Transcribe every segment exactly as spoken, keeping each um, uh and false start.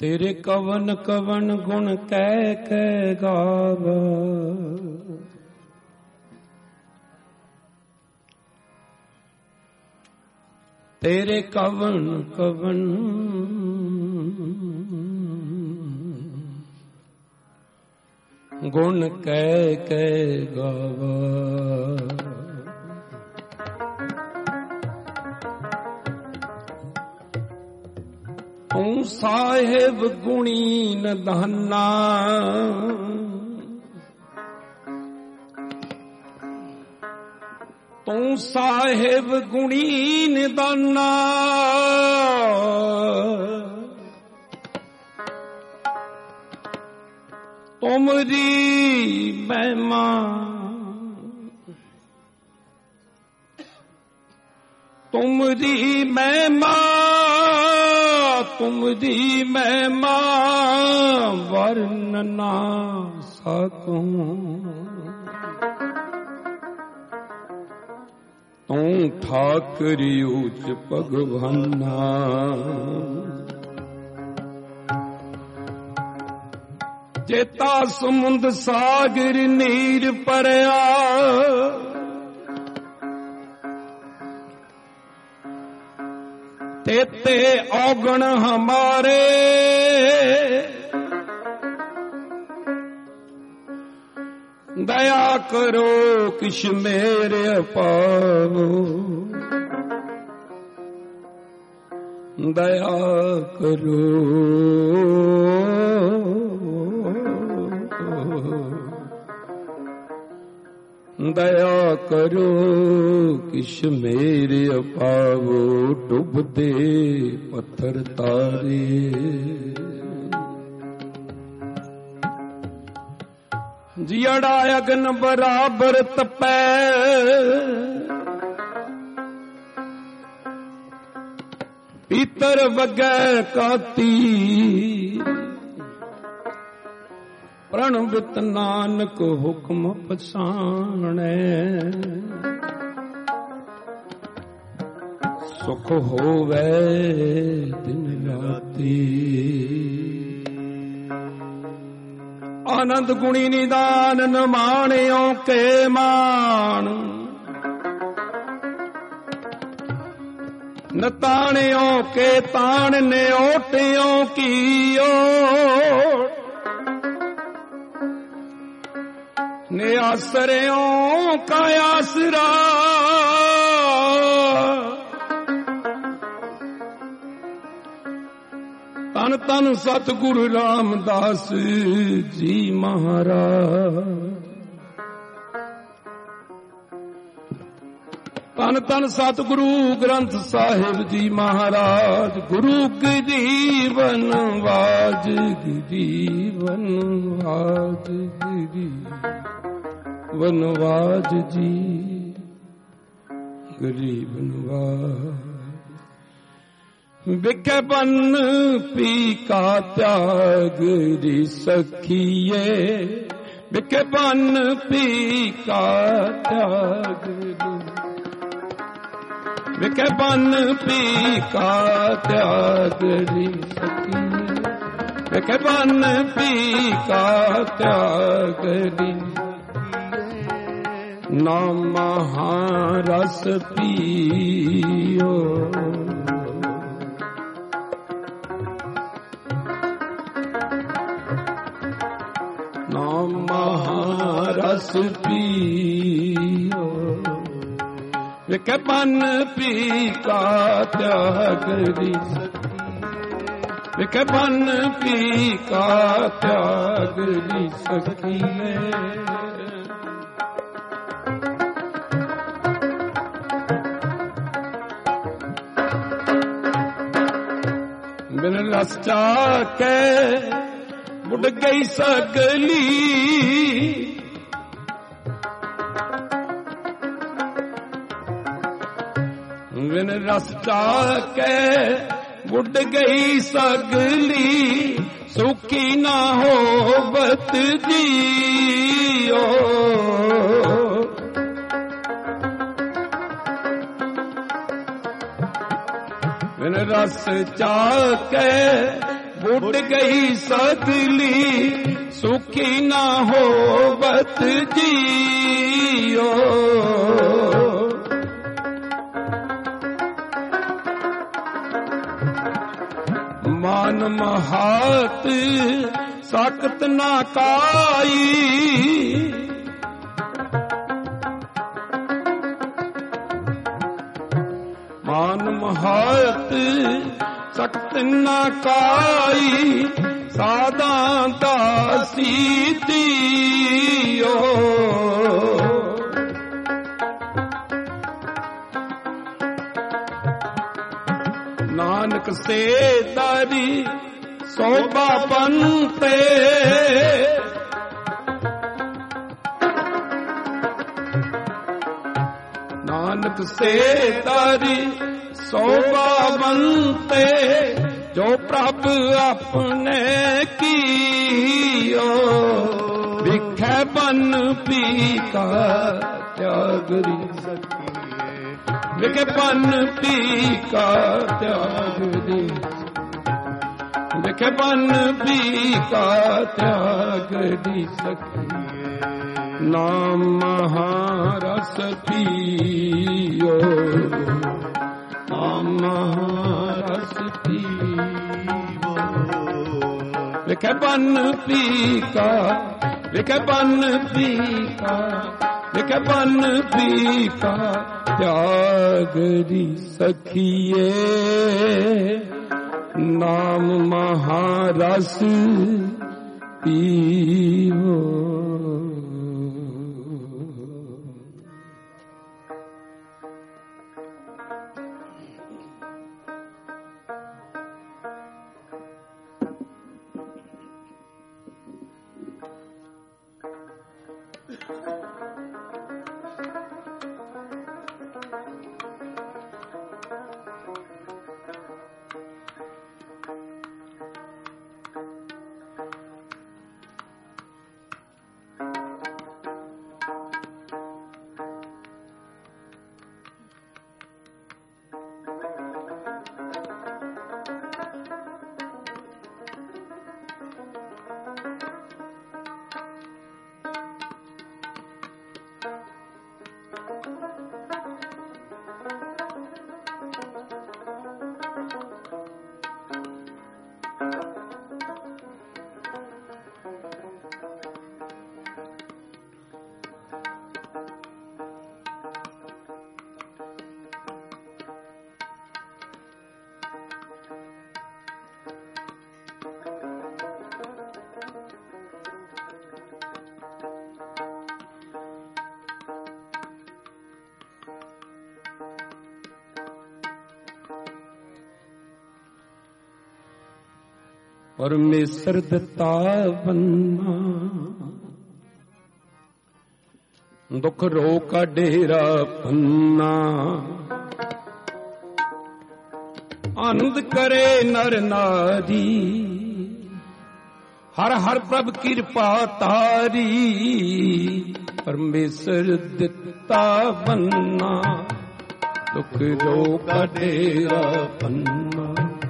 तेरे कवन कवन गुण कह कह गावा, तेरे कवन कवन गुण कह कह गावा। तू साहिब गुणी निधाना, तू साहिब गुणी निधाना, तुमरी महिमा तुमरी महिमा तुमरी महिमा वर्ण ना सकूं। तू ठाकरी ऊच भगवाना, जेता समुंद सागर नीर परया, तेते औगण हमारे, दया करो किश मेरे पावो, दया करो दया करो किश मेरे पावो, डुबदे पत्थर तारे। जियड़ा अगन बराबर तपै, पीतर वगै काती, प्रणबित नानक हुक्म पछाणे। सुख होवे दिन राती, आनंद गुणी निदान न माणियो के मान, न ताणियो के ताण ने ओटियो की ओट, ने आसरियों का आसरा, तन तन सतगुरु रामदास जी महाराज, तन तन सतगुरु ग्रंथ साहिब जी महाराज। गुरु गिरीवन वाज गिरीवन वाज गिरी वनवाज जी, गरीब नवाज। बिखे बन पी का त्याग री सखिए, बिखे बन पी का त्याग री, बिखे बन पी का त्याग री सखिए, बिखे बन पी का त्याग री। नाम महारस पियो, नाम महारस पियो, विखे बन पी का त्याग री, विखे बन पी का त्याग री सखिए। बिन रस चाके बुढ़ गई सगली, बिन रस चाके बुढ़ गई सगली, सुखी ना हो बत जियो। बिन रस चाके बुढ़ गई सगली सुखी ना होवत जियो। मान महात साकत ना काई, मान महात सख्त ना काई, सादा दासी दियो। नानक से दारी सोबा बनते, नानक से दारी सोबा बनते, जो प्रभु अपने कियो। विखे बन पीका त्यागरी सखिए, विखे बन पीका त्यागरी, विखे बन पीका त्यागरी सखिए। नाम महारस पियो, नाम महारस पियो। विखे बन पीका, विखे बन पीका, विखे बन पीका त्यागरी सखिए। नाम महारस पियो। परमेश्वर दत्ता बन्ना, दुख रो का डेरा पन्ना। आनंद करे नर नारी, हर हर प्रभ कृपा तारी। परमेश्वर दत्ता बन्ना, दुख रो का डेरा पन्ना।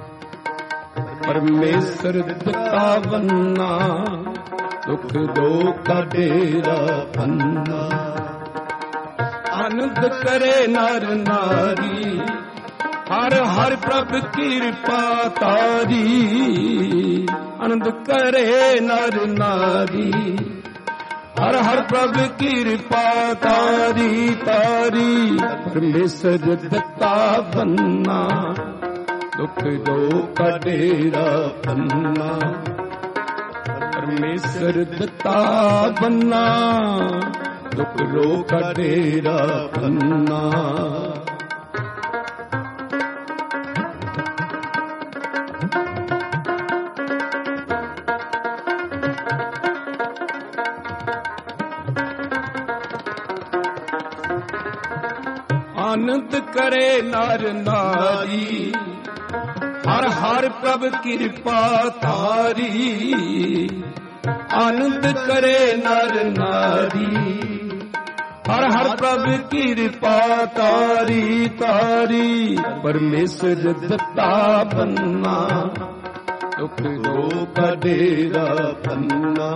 परमेश्वर दत्ता बन्ना, दुख दो का डेरा पन्ना। आनंद करे नर नारी, हर हर प्रभ कृपा तारी। आनंद करे नर नारी, हर हर प्रभ कृपा तारी तारी। परमेश्वर दत्ता बन्ना, दुख दो का डेरा पन्ना। परमेश्वर दत्ता बन्ना, दुख दो का डेरा पन्ना। आनंद करे नर नारी, हर हर प्रभ कृपा तारी। आनंद करे नर नारी, हर हर प्रभ कृपा तारी। तारी परमेश्वर दत्ता बन्ना, ਦੁਖ ਰੋਗਾ ਡੇਰਾ ਪੰਨਾ,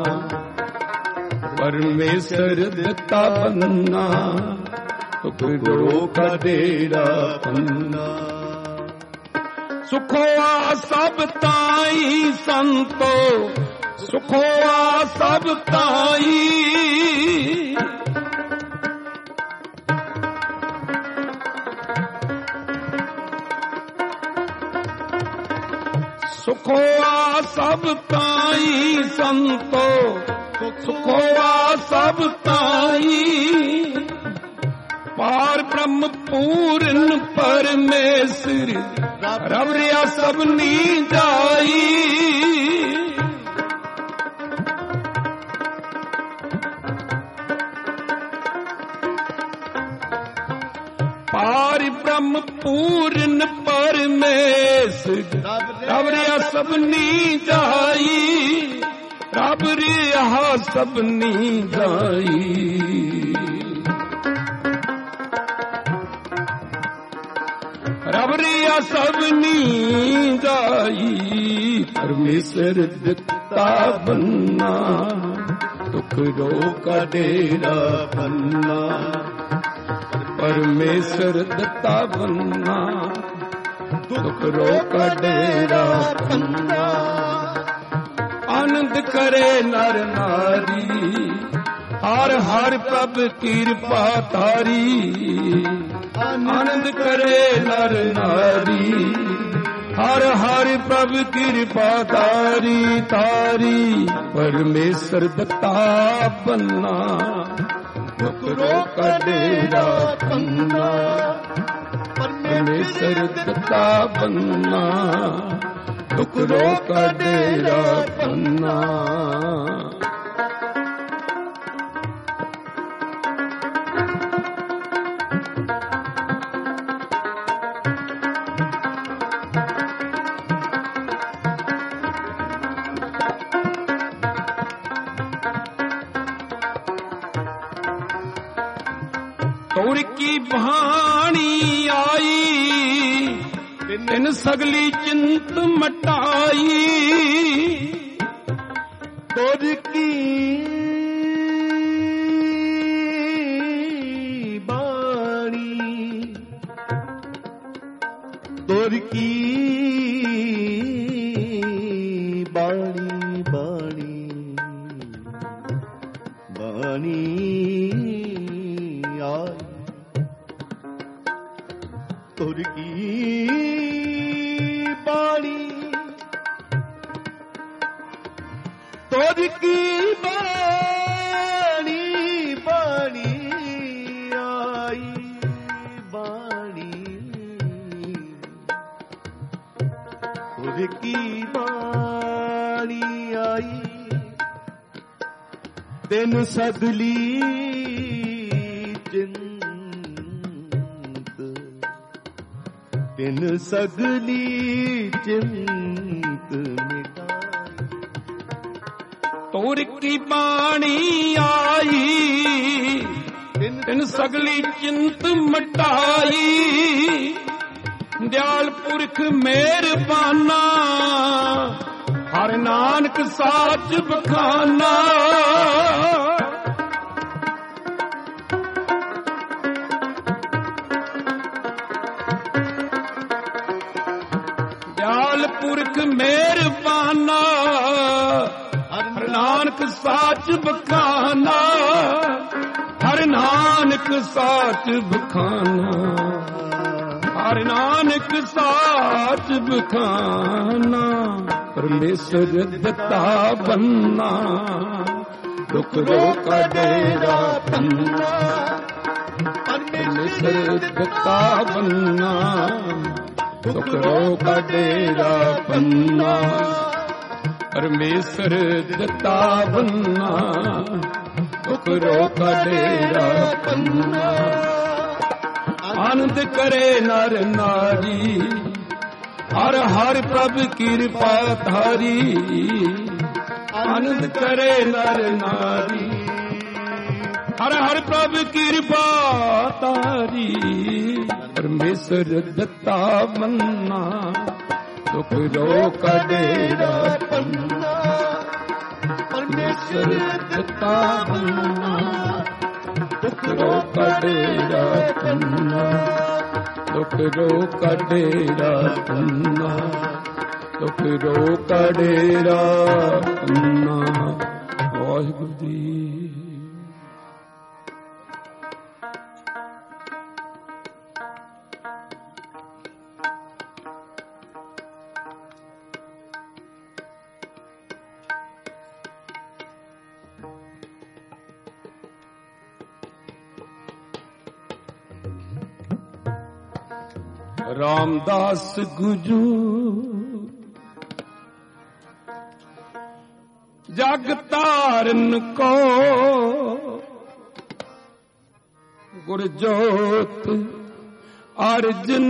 ਪਰਮੇਸ਼ਰ ਦਿੱਤਾ ਬੰਨਾ, ਦੁਖ ਰੋਗਾ ਡੇਰਾ ਪੰਨਾ। ਸੁਖੋਆ ਸਭ ਤਾਈ ਸੰਤੋ, ਸੁਖੋਆ ਸਭ ਤਾਈ, ਸੁਖੋਆ ਸਭ ਤਾਈ ਸੰਤੋ, ਸੁਖੋਆ ਸਭ ਤਾਈ। ਪਾਰ ਬ੍ਰਹਮ ਪੂਰਨ ਪਰਮੇਸ਼ਰ, ਰਬ ਰਿਆ ਸਭਨੀ ਜਾਈ। ਪਾਰ ਬ੍ਰਹਮ ਪੂਰਨ ਪਰਮੇਸ਼ਰ, ਰਬ ਰਿਆ ਸਭਨੀ ਜਾਈ, ਰਬ ਰਿਆ ਸਭਨੀ ਜਾਈ। ਰਬ ਰਿਆ ਸਭਨੀ ਜਾਈ, ਪਰਮੇਸ਼ਰ ਦਿੱਤਾ ਬੰਨਾ, ਦੁਖ ਰੋਗਾ ਡੇਰਾ ਪੰਨਾ, ਪਰਮੇਸ਼ਰ ਦਿੱਤਾ ਬੰਨਾ, ਦੁਖ ਰੋਗਾ ਡੇਰਾ ਪੰਨਾ। ਆਨੰਦ ਕਰੇ ਨਰ ਨਾਰੀ, ਹਰ ਹਰ ਪ੍ਰਭ ਕਿਰਪਾ ਤਾਰੀ। ਆਨੰਦ ਕਰੇ ਨਰ ਨਾਰੀ, ਹਰ ਹਰ ਪ੍ਰਭ ਕਿਰਪਾ ਤਾਰੀ ਤਾਰੀ। ਪਰਮੇਸ਼ਰ ਦਿੱਤਾ ਬੰਨਾ, ਦੁਖ ਰੋਗਾ ਡੇਰਾ ਪੰਨਾ, ਪਰਮੇਸ਼ਰ ਦਿੱਤਾ ਬੰਨਾ, ਦੁਖ ਰੋਗਾ ਡੇਰਾ ਪੰਨਾ। ਤੁਰ ਕੀ ਬਹਾਣੀ ਆਈ, ਤਿਨ ਸਗਲੀ ਚਿੰਤ ਮਟਾਈ। ਤੁਰ ਕੀ ਬਾਣੀ, ਤੁਰ ਕੀ ਬਾਣੀ, ਬਾਣੀ ਬਾਣੀ ਆਈ। ਤੁਰ ਕੀ ਬਾਣੀ, ਤੁਰ ਕੀ ਬਾਣੀ, ਬਾਣੀ ਆਈ, ਬਾਣੀ ਤੁਰ ਕੀ ਬਾਣੀ ਆਈ। ਤਿਨ ਸਗਲੀ ਚਿੰਤ, ਤਿਨ ਸਗਲੀ ਚਿੰਤ ਮਿਟਾਈ। ਤੁਰ ਕੀ ਬਾਣੀ ਆਈ, ਤਿਨ ਸਗਲੀ ਚਿੰਤ ਮਟਾਈ। ਦਿਆਲ ਪੁਰਖ ਮਿਹਰਬਾਨਾ, ਹਰ ਨਾਨਕ ਸਾਚ ਬਖਾਨਾ। ਦਿਆਲ ਪੁਰਖ ਮਿਹਰਬਾਨਾ, ਹਰ ਨਾਨਕ ਸਾਚ ਬਖਾਨਾ। ਹਰ ਨਾਨਕ ਸਾਚ ਬਖਾਨਾ, ਹਰ ਨਾਨਕ ਸਾਚ ਬਖਾਨਾ। ਪਰਮੇਸ਼ਰ ਦਿੱਤਾ ਬੰਨਾ, ਦੁਖ ਰੋਗਾ ਡੇਰਾ ਪੰਨਾ। ਪਰਮੇਸ਼ਰ ਦਿੱਤਾ ਬੰਨਾ, ਦੁਖ ਰੋਗਾ ਡੇਰਾ ਪੰਨਾ। ਪਰਮੇਸ਼ਰ ਦਿੱਤਾ ਬੰਨਾ, ਦੁਖ ਰੋਗਾ ਡੇਰਾ ਪੰਨਾ। ਆਨੰਦ ਕਰੇ ਨਰ ਨਾਰੀ, ਹਰ ਹਰ ਪ੍ਰਭ ਕਿਰਪਾ ਧਾਰੀ। ਆਨੰਦ ਕਰੇ ਨਰ ਨਾਰੀ, ਹਰ ਹਰ ਪ੍ਰਭ ਕਿਰਪਾ ਧਾਰੀ। ਪਰਮੇਸ਼ਰ ਦਿੱਤਾ ਬੰਨਾ, ਦੁਖ ਰੋਕ ਡੇਰਾ ਪੰਨਾ, ਪਰਮੇਸ਼ਰ ਦਿੱਤਾ ਬੰਨਾ, ਦੁਖ ਰੋਕ ਡੇਰਾ ਪੰਨਾ, ਦੁਖ ਰੋਕ ਡੇਰਾ ਪੰਨਾ, ਦੁਖ ਰੋਕ ਡੇਰਾ ਪੰਨਾ। ਵਾਹਿਗੁਰੂ ਜੀ। ਰਾਮਦਾਸ ਗੁਰੂ ਜਗ ਤਾਰਨ ਕੋ, ਗੁਰ ਜੋਤ ਅਰਜਨ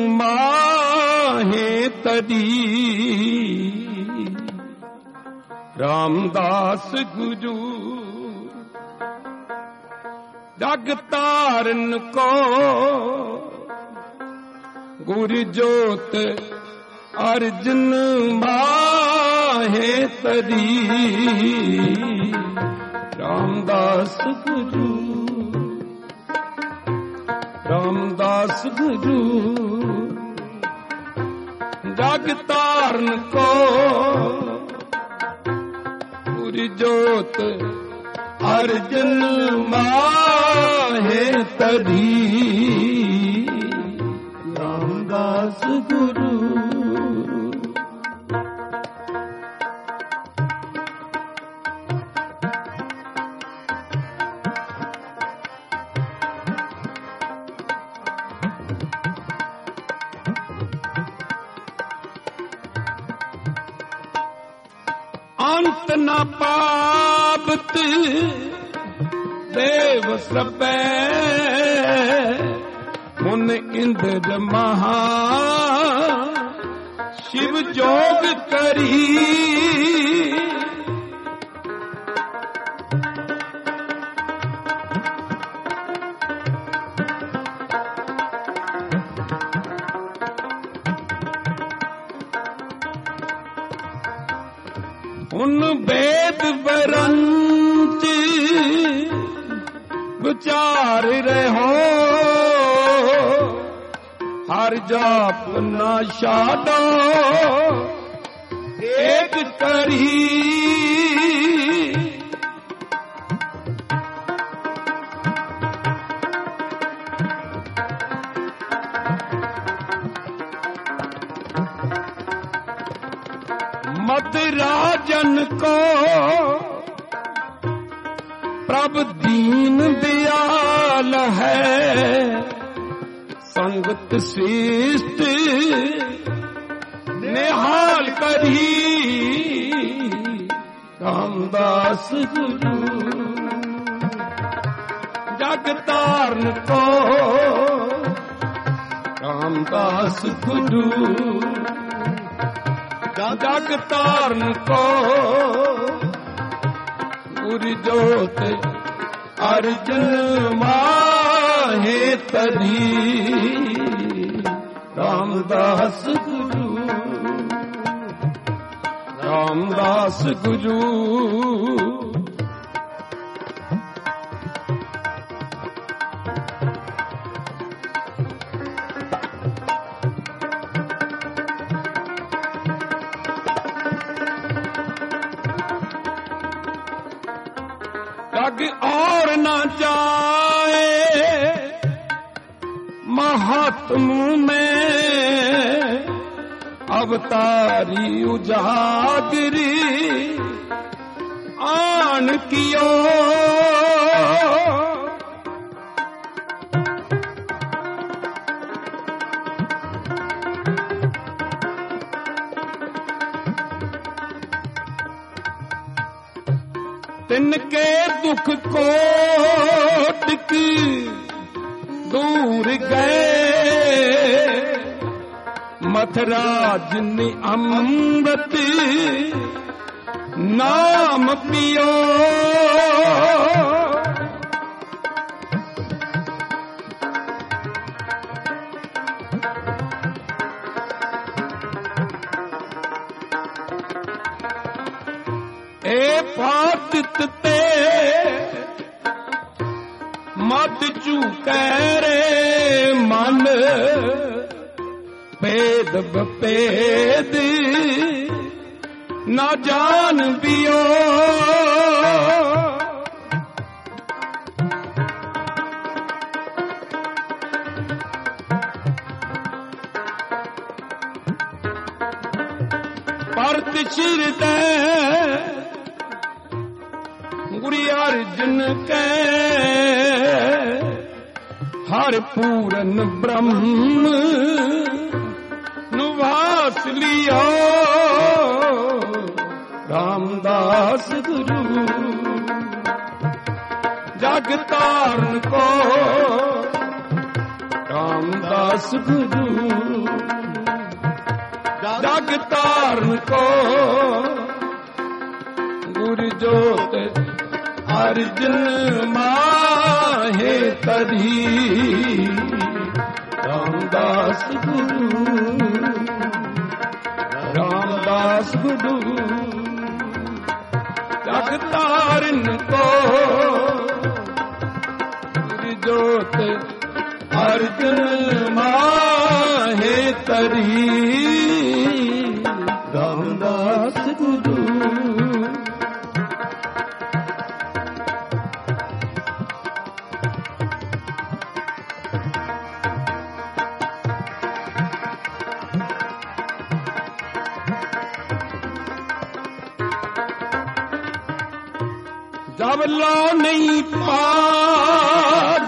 ਮਾਹੇ ਤਰੀ। ਰਾਮਦਾਸ ਗੁਰੂ ਜਗ ਤਾਰਨ ਕੋ, ਗੁਰ ਜੋਤ ਅਰਜਨ ਮਾਹੇ ਤਰੀ। ਰਾਮਦਾਸ ਗੁਰੂ, ਰਾਮਦਾਸ ਗੁਰੂ ਜਗ ਤਾਰਨ ਕੋ, ਗੁਰ ਜੋਤ ਅਰਜਨ ਮਾਹੇ ਤਰੀ। ਰਾਮਦਾਸ ਗੁਰੂ ਅੰਤ ਨ ਪਾਵਤ ਦੇਵ ਸਭੈ, ਮੁਨ ਇੰਦਰ ਮਹਾ ਸ਼ਿਵ ਜੋਗ ਕਰੀ। ਹੁਣ ਵੇਦ ਵਰੰਚ ਵਿਚਾਰ ਰਹੋ, ਹਰ ਜਾਪ ਨਾ ਛਾਡੋ ਏਕ ਕਰੀ। मत राजन को प्रभ दीन दयाल है, संगत श्रेष्ठ निहाल करी। रामदास गुरु जग तारन को, रामदास गुरु जग तारन को, गुर जोत अर्जन माहे तरी। रामदास गुरु, रामदास गुरु जग और न जाए महात्म में, अवतारी उजागरी आन कियो। तिनके दुख कोट की दूर गए, मथुरा जिन अमृत नाम पियो। ए पातित ते मत चूकै रे मन भेद बपेद ना जान पियो परत चिर दे गुरु अर्जुन के हर पूरन ब्रह्म नुवास लियो रामदास गुरु जग तारण को रामदास गुरु जग तारण को गुरु जोत अर्जुन माहे तरी रामदास गुरु रामदास गुरु जग तारण को गुरु जोत अर्जुन माहे तरी रामदास गुरु जब लो नहीं पाग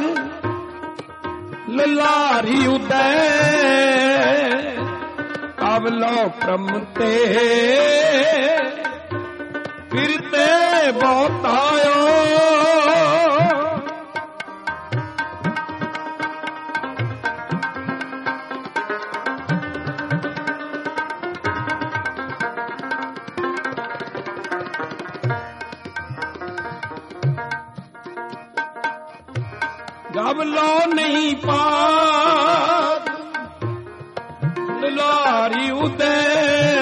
ललारी उदय तब लो प्रमते फिरते बहुत आयो जब लो नहीं पाग लारी उदय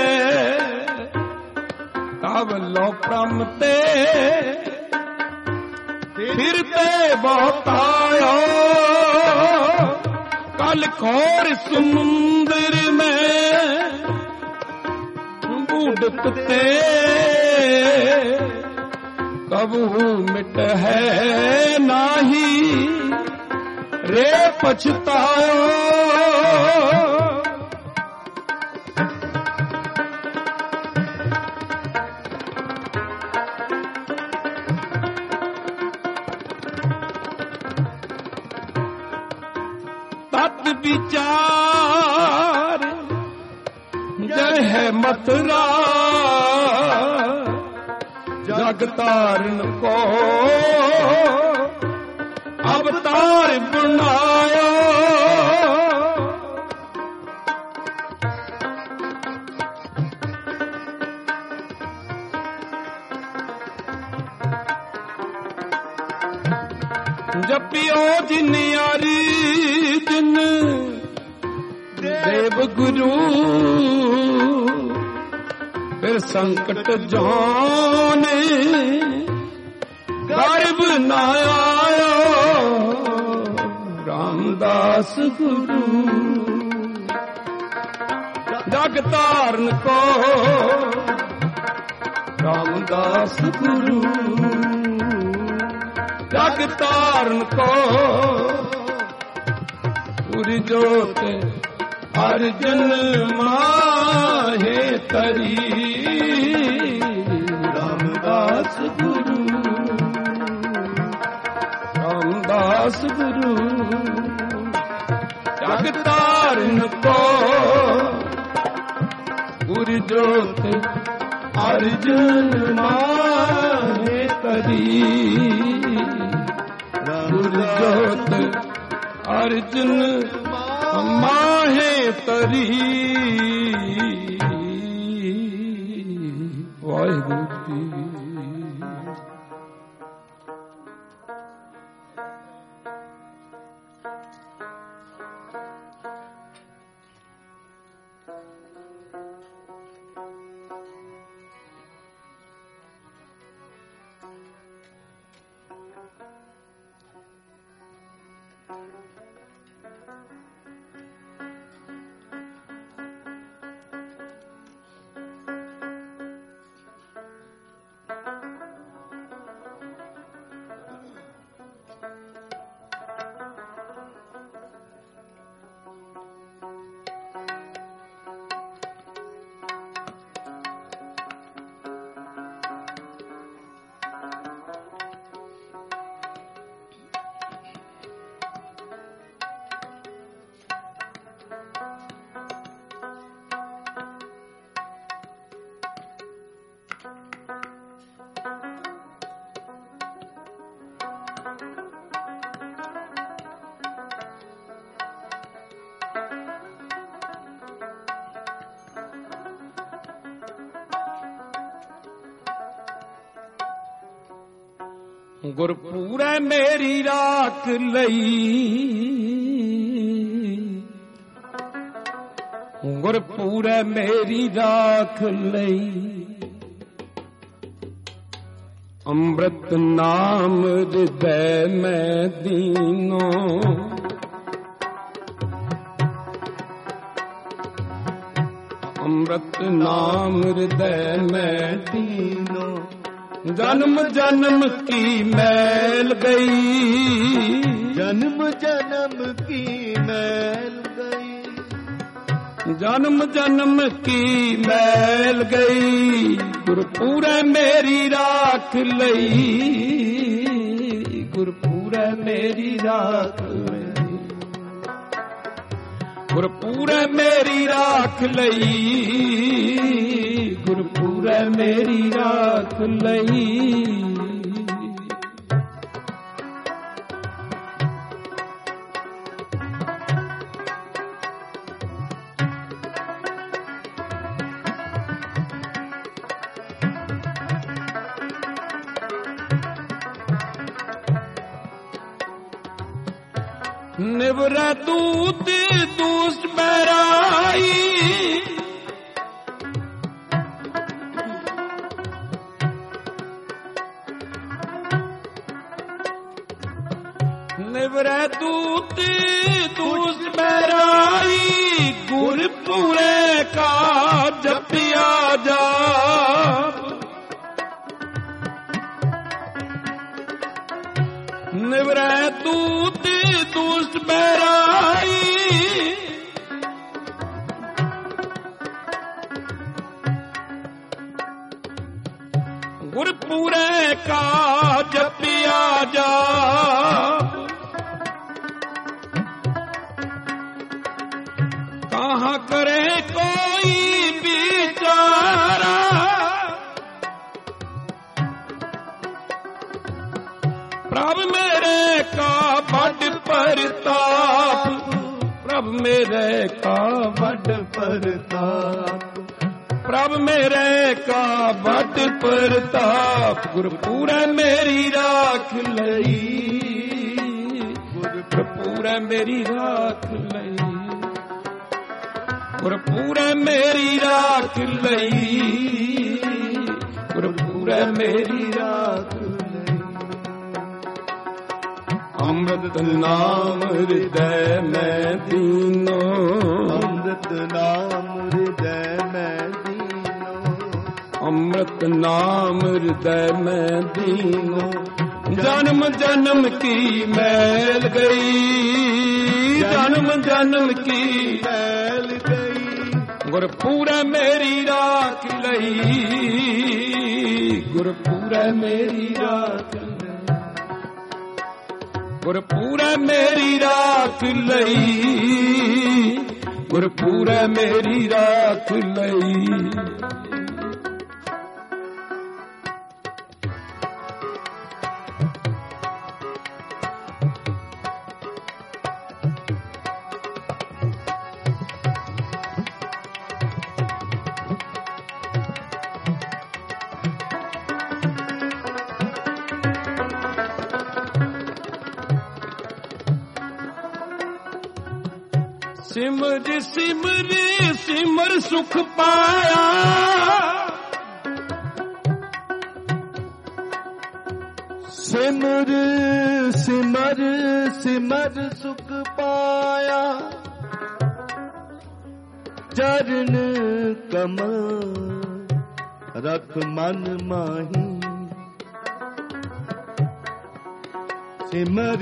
तब लो प्रमते फिरते बहुत आयो कल खोर समुंदर में बूढ़ते कबू मिट है नाही रे पछतायो तत् विचार जय है मथुरा जग तारण को अवतार बनायो जपियो जिन यारी जिन देव गुरु फिर संकट जाने गर्भ न आयो रामदास गुरु जग तारण को रामदास गुरु जग तारण को पूरी जोत अर्जुन माहे तरी रामदास गुरु रामदास गुरु जग तारण को पूरी जोत अर्जुन माहे तरी पूरी जोत अर्जुन माहे तरी वाहिगुरु जी। ਗੁਰਪੂਰੈ ਮੇਰੀ ਰਾਖ ਲਈ, ਗੁਰਪੂਰੈ ਮੇਰੀ ਰਾਖ ਲਈ। ਅੰਮ੍ਰਿਤ ਨਾਮ ਹਿਰਦੈ ਮੈਂ ਦੀਨੋ, ਅੰਮ੍ਰਿਤ ਨਾਮ ਹਿਰਦੈ ਮੈਂ ਦੀਨੋ। ਜਨਮ ਜਨਮ ਕੀ ਮੈਲ ਗਈ, ਜਨਮ ਜਨਮ ਕੀ ਮੈਲ ਗਈ, ਜਨਮ ਜਨਮ ਕੀ ਮੈਲ ਗਈ। ਗੁਰਪੂਰੈ ਮੇਰੀ ਰਾਖ ਲਈ, ਗੁਰਪੂਰੈ ਮੇਰੀ ਰਾਖ ਲਈ, ਗੁਰਪੂਰੈ ਮੇਰੀ ਰਾਖ ਲਈ, ਗੁਰਪੂਰੈ ਮੇਰੀ ਰਾਖ ਲਈ। ਨਿਵਰੈ ਦੂਤ ਦੂਸ ਬਹਿਰਾਈ, ਨਿਵਰੈ ਦੂਤ ਦੂਸ ਬਹਿਰਾਈ। ਗੁਰਪੂਰੈ ਕਾ ਜਪਿਆ ਜਾਪ, ਨਿਵਰੈ ਦੂਤ ਦੂਸ ਬਹਿਰਾਈ। ਗੁਰਪੂਰੈ ਕਾ ਜਪਿਆ ਜਾਪ। ਕਹਾਂ ਕਰੇ ਕੋਈ ਵਿਚਾਰਾ, ਪ੍ਰਭ ਮੇਰੇ ਕਾ ਵੱਡ ਪ੍ਰਤਾਪ, ਪ੍ਰਭ ਮੇਰੇ ਕਾ ਵੱਡ ਪ੍ਰਤਾਪ, ਪ੍ਰਭ ਮੇਰੇ ਕਾ ਵੱਡ ਪ੍ਰਤਾਪ। ਗੁਰਪੂਰੈ ਮੇਰੀ ਰਾਖ ਲਈ, ਗੁਰਪੂਰੈ ਮੇਰੀ ਰਾਖ ਲਈ, ਗੁਰਪੂਰੈ ਮੇਰੀ ਰਾਖ ਲਈ, ਗੁਰਪੂਰੈ ਮੇਰੀ ਰਾਖ ਲਈ। ਅੰਮ੍ਰਿਤ ਨਾਮ ਹਿਰਦੈ ਮੈਂ ਦੀਨੋ, ਅੰਮ੍ਰਿਤ ਨਾਮ ਹਿਰਦੈ ਮੈਂ ਦੀਨੋ, ਅੰਮ੍ਰਿਤ ਨਾਮ ਹਿਰਦੈ ਮੈਂ ਦੀਨੋ। ਜਨਮ ਜਨਮ ਕੀ ਮੈਲ ਗਈ, ਜਨਮ ਜਨਮ ਕੀ ਮੈਲ ਗਈ। ਗੁਰਪੂਰੈ ਮੇਰੀ ਰਾਖ ਲਈ, ਗੁਰਪੂਰੈ ਮੇਰੀ ਰਾਖ ਲਈ, ਗੁਰਪੂਰੈ ਮੇਰੀ ਰਾਖ ਲਈ, ਗੁਰਪੂਰੈ ਮੇਰੀ ਰਾਖ ਲਈ। ਸਿਮਰ ਸਿਮਰ ਸਿਮਰ ਸੁਖ ਪਾਇਆ, ਸਿਮਰ ਸਿਮਰ ਸਿਮਰ ਸੁਖ ਪਾਇਆ ਚਰਨ ਕਮਲ ਰਖ ਮਨ ਮਾਹੀ ਸਿਮਰ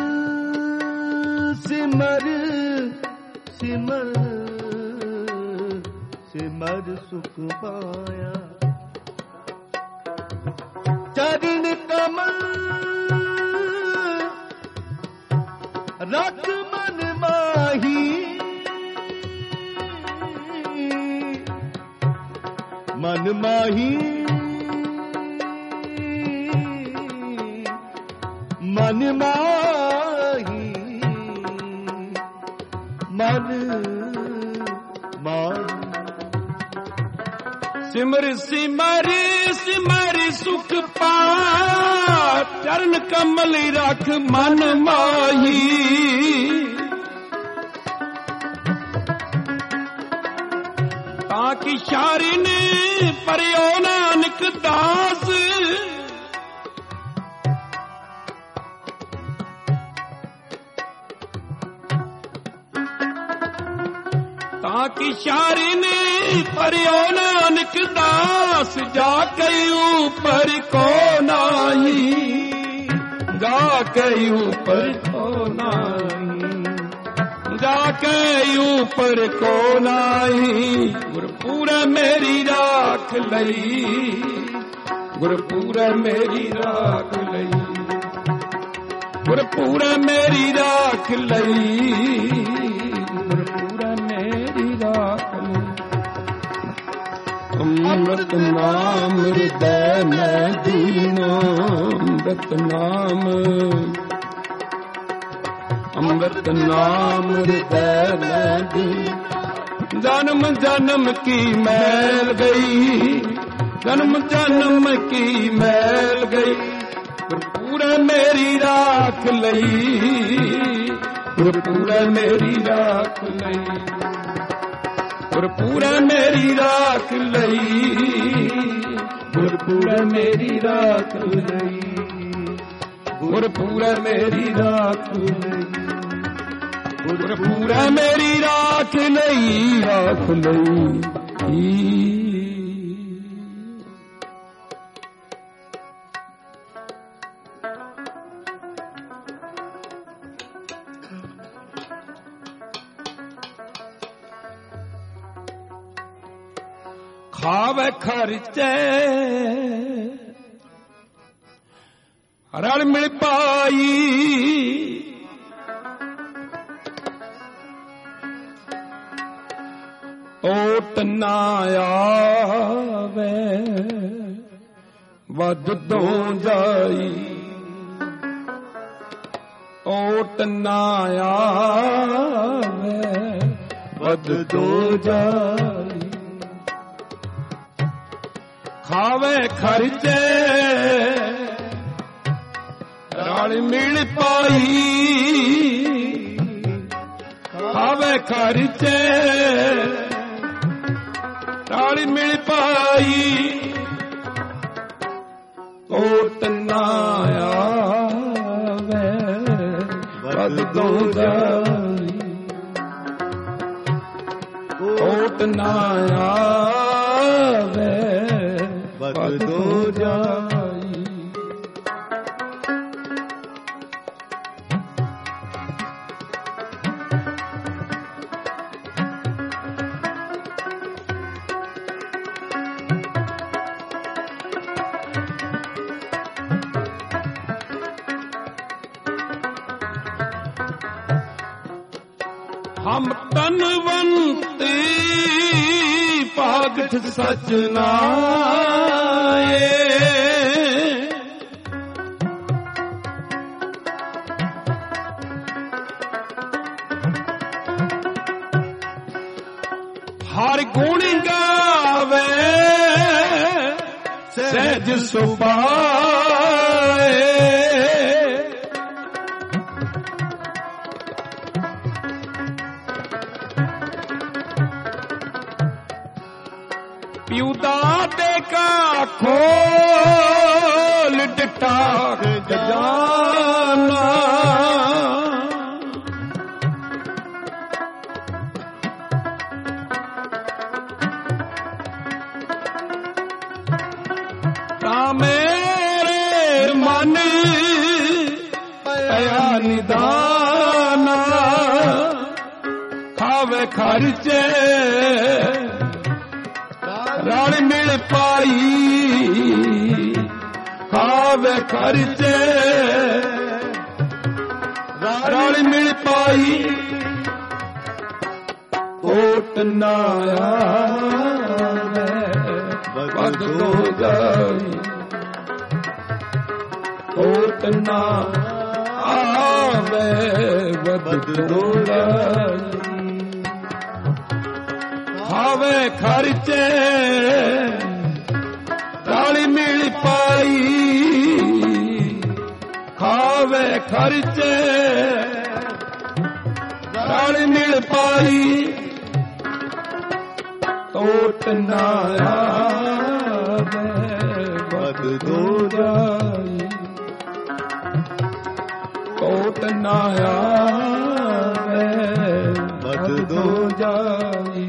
ਸਿਮਰ ਸਿਮਰ ਸਿਮਰ ਸੁਖ ਪਾਇਆ ਚਰਨ ਕਮਲ ਰਖ ਮਨ ਮਾਹੀ ਮਨ ਮਾਹੀ ਮਨ ਮਾਹੀ ਮਨ ਮਾਹੀ ਸਿਮਰ ਸਿਮਰ ਸਿਮਰ ਸੁਖ ਪਾ ਚਰਨ ਕਮਲ ਰਖ ਮਨ ਮਾਹੀ ਤਾਂ ਕਿ ਸ਼ਾਰੀ ਨੇ ਪਰਿਓ ਨਾਨਕ ਦਾਸ ਤਾਂ ਕਿ ਸ਼ਾਰੀ ਨੇ ਪਰਿਓ ਨਾਨਕ ਦਾਸ ਜਾ ਕੇ ਉਪਰ ਕੋ ਨਾਹੀ ਜਾ ਕੇ ਉਪਰ ਕੋ ਨਾਹੀ ਜਾ ਕੇ ਉਪਰ ਕੋ ਨਾਹੀ ਗੁਰਪੂਰਾ ਮੇਰੀ ਰਾਖ ਲਈ ਗੁਰਪੂਰਾ ਮੇਰੀ ਰਾਖ ਲਈ ਗੁਰਪੂਰਾ ਮੇਰੀ ਰਾਖ ਲਈ ਗੁਰਪੂਰਾ ਮੇਰੀ ਰਾਖ ਲਈ ਅੰਮ੍ਰਿਤ ਨਾਮ ਹਿਰਦੈ ਮੈਂ ਦੀਨੋ ਅੰਮ੍ਰਿਤ ਨਾਮ ਅੰਮ੍ਰਿਤ ਨਾਮ ਹਿਰਦੈ ਮੈਂ ਦੀਨੋ ਜਨਮ ਜਨਮ ਕੀ ਮੈਲ ਗਈ ਜਨਮ ਜਨਮ ਕੀ ਮੈਲ ਗਈ ਗੁਰਪੂਰਾ ਮੇਰੀ ਰਾਖ ਲਈ ਗੁਰਪੂਰਾ ਮੇਰੀ ਰਾਖ ਲਈ ਗੁਰਪੂਰਾ ਮੇਰੀ ਰਾਖ ਲਈ ਗੁਰਪੂਰਾ ਮੇਰੀ ਰਾਖ ਲਈ ਗੁਰਪੂਰਾ ਮੇਰੀ ਰਾਖ ਲਈ ਗੁਰਪੂਰਾ ਮੇਰੀ ਰਾਖ ਲਈ ਰਾਖ ਲਈ ਖਾਵੇ ਖਰਚੇ ਰਲ ਮਿਲ ਪਾਈ ਓਟ ਨਾ ਆਵੇ ਵੱਧ ਤੋਂ ਜਾਈ ਓਟ ਨਾ ਆਵੇ ਵੱਧ ਤੋਂ ਜਾਈ ਖਾਵੇ ਖਰਚੇ ਰਲ ਮਿਲ ਪਾਈ ਖਾਵੇ ਖਰਚੇ ਰਲ ਮਿਲ ਪਾਈ ਓਟ ਨਾ ਆਵੇ ਵੱਧ ਤੋਂ ਜਾਈ ਓਟ ਨਾ ਆਵੇ ਵੱਧ ਤੋਂ ਜਾਈ ਹਮ ਤਨਵੰਤੇ ਭਾਗਠ ਸਚ ਨਾਏ ਹਰ ਗੁਣ ਗਾਵੇ ਸਹਿਜ ਸੁਭਾਏ ਪਿਉਦਾ ਦੇ ਕਾ ਖੋਲ ਡਟਾ ਖਜ਼ਾਨਾ ਤਾਂ ਮੇਰੇ ਮਨ ਪਿਆ ਨਿਦਾਨਾ ਖਾਵੇ ਖਰਚੇ ਰਲ ਮਿਲ ਪਾਈ ਖਾਵੇ ਖਰਚੇ ਰਲ ਮਿਲ ਪਾਈ ਕੋਟ ਨਾ ਆਵੇ ਵਧ ਹੋ ਜਾਈ ਕੋਟ ਨਾ ਆਵੇ ਵਧ ਹੋ ਜਾਈ ਖਾਵੇ ਖਰਚੇ ਰਲ ਮਿਲ ਪਾਈ ਖਾਵੇ ਖਰਚੇ ਰਲ ਮਿਲ ਪਾਈ ਟੋਟ ਨਾ ਆਵੇ ਵਧ ਹੋ ਜਾਈ ਟੋਟ ਨਾ ਆਵੇ ਵਧ ਹੋ ਜਾਈ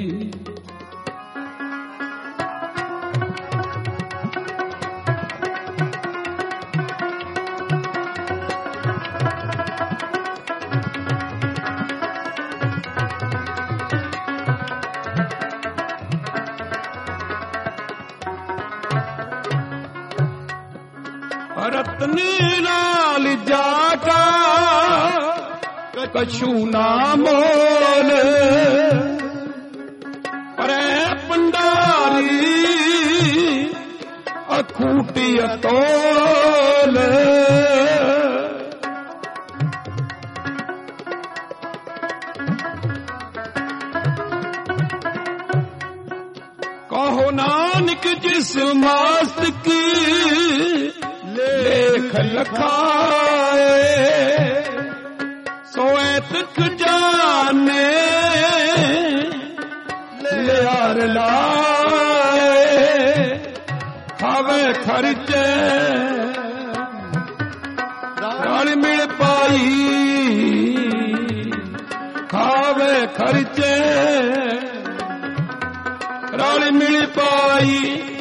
रत्नी लाल जाका कछु ना मोल परे पंडारी अखूटी तोल कहो नानक जिस मास्त की लेख लखाए सोए तिख जाने लियार लाए खावे खर्चे रल मिल पाई खावे खर्चे रल मिल पाई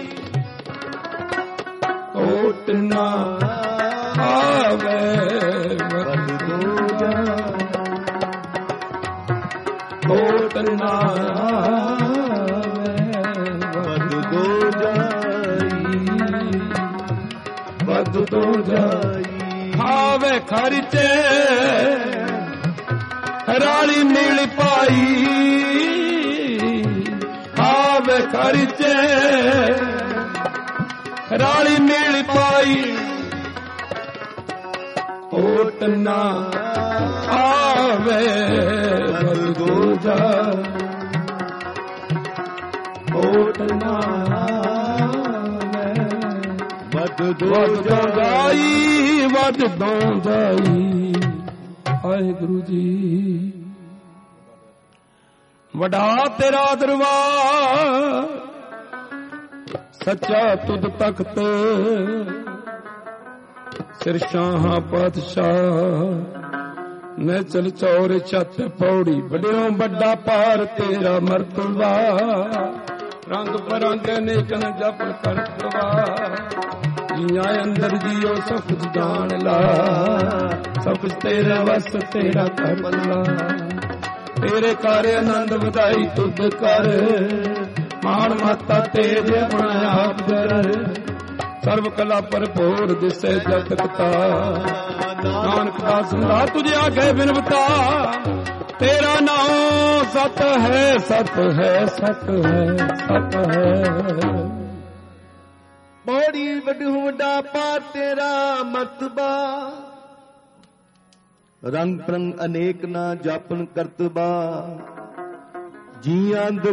कोट ना आवे वध हो जाई कोट ना आवे वध हो जाई वध हो जाई खावे खर्चे राली मिल पाई खावे खर्चे राली मिल पाई कोट ना आवे वध हो जाई कोट ना आवे वध हो जाई वध हो जाई वाहिगुरु जी वडा तेरा दरबार सच्चा तुद तख्त सिर शाह पातशाह मैं चल चौर छत पौड़ी बड़ियों बड़ा पार तेरा मर्तबा रंग परंग नेकन जप करतवा जिया अंदर जियो सब कुछ जान ला सब कुछ तेरे वस तेरा कर ला तेरे कार्य आनंद ਵਧਾਈ तुद कर मान माता तेज अपना आप जर सर्व कला भरपूर दिसे जगता नानक दास सुना तुझे आगे बिनवता तेरा नाम सत है सत है सत है सत है बड़ी वडा पार तेरा मतबा रंग परंग अनेक ना जापन करतबा जी अंदर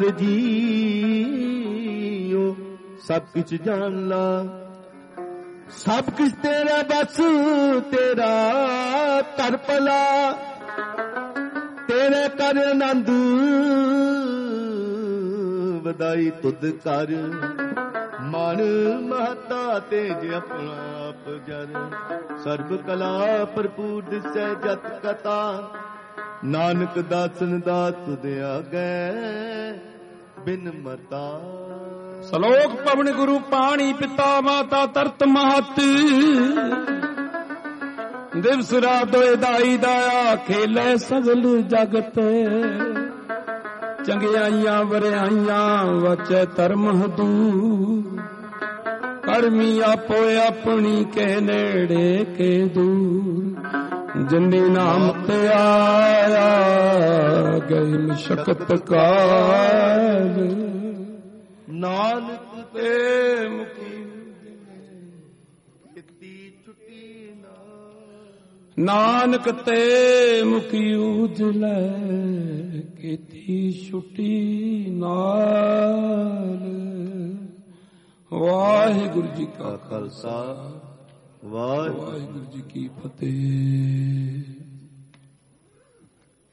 जीओ सब कुछ जान ला सब कुछ तेरा बस तेरा कर भला तेरे कर आनंद ਵਧਾਈ ਤੁਧ ਕਰ, ਮਨ ਮਹਤਾ ਤੇਜ ਆਪਣਾ ਆਪ ਜਰ, ਸਰਬ ਕਲਾ ਭਰਪੂਰ ਦਿਸੈ ਜਤ ਕਥਾ, ਨਾਨਕ ਦਾਸਨ ਦਾ ਤੁਧ ਆਗੈ ਬਿਨ ਮਤਾ। ਸਲੋਕ ਪਵਨ ਗੁਰੂ ਪਾਣੀ ਪਿਤਾ ਮਾਤਾ ਤਰਤ ਮਹਤ, ਦਿਵਸ ਰਾਤ ਦੋਇ ਦਾਈ ਦਾਇਆ ਖੇਲੇ ਸਗਲ ਜਗਤ, ਚੰਗਿਆਈਆਂ ਵਰਿਆਈਆਂ ਵਚੈ ਧਰਮ ਹਦੂਰ, ਕਰਮੀ ਆਪੋ ਆਪਣੀ ਕੇ ਨੇੜੇ ਕੇ ਦੂਰ, ਜਿਨੀ ਨਾਮ ਤੇ ਆਇਆ ਗਈ ਮਸ਼ਕਤ ਕਾਲ, ਨਾਨਕ ਤੇ ਮੁਕੀ ਕੀਤੀ ਛੁੱਟੀ ਨਾ, ਨਾਨਕ ਤੇ ਮੁਕੀ ਉਜਲੇ ਕੀਤੀ ਛੁੱਟੀ ਨਾਲ। ਵਾਹਿਗੁਰੂ ਜੀ ਕਾ ਖਾਲਸਾ, ਵਾਹਿਗੁਰੂ ਵਾਹਿਗੁਰੂ ਜੀ ਕੀ ਫਤਿਹ।